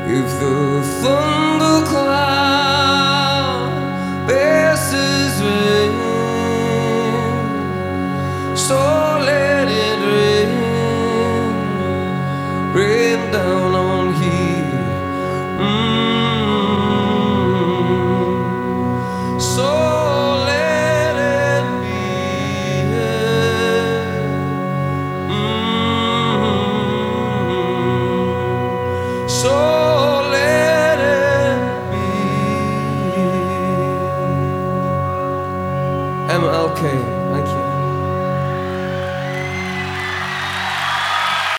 If the thundercloud passes rain, so let it rain, rain down on here. So let it be. So let it be. MLK, thank you.